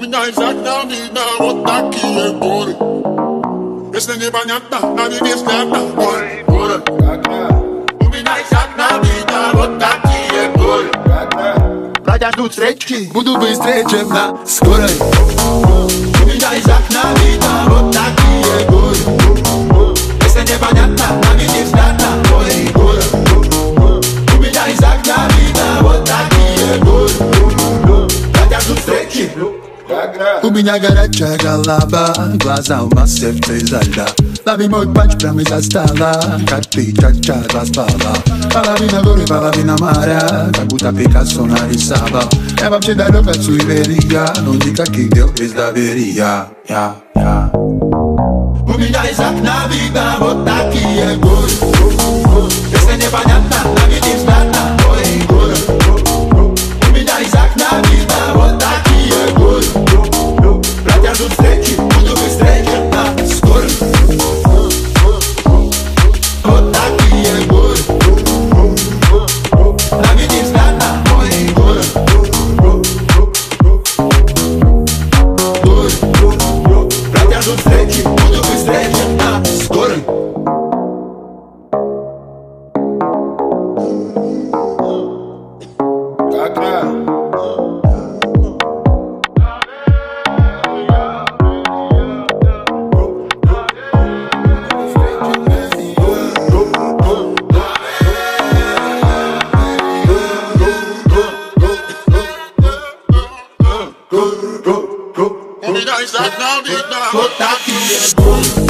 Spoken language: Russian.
меня изо видно вот такие горы. Если непонятно, на небе взгляд мой город. У меня из окна видно вот такие горы. Братья ждут встречи, буду быстрее, чем на скорой. У меня из окна видно вот такие горы. Если непонятно, на небе взгляд мой город. У меня из окна видно вот такие горы. Братья ждут встречи. У меня горячая голова, глаза у нас сердце изо льда. Лови мой панч прямо из-за стола, как ты чат-чат распала. Половина горы, половина моря, как будто Пикассо нарисовал. Я вообще далек от суеверия, но никаких дел без доверия. У меня из окна видно вот такие горы. Если непонятно, наведи взгляд на мой город. У меня из окна видно вот такие горы. Братья ждут встречи, буду быстрее, чем на скорость. Вот такие горы. Наведи взгляд на мой город. Братья ждут встречи, буду быстрее, чем на скорость. У меня из окна видно вот такие горы.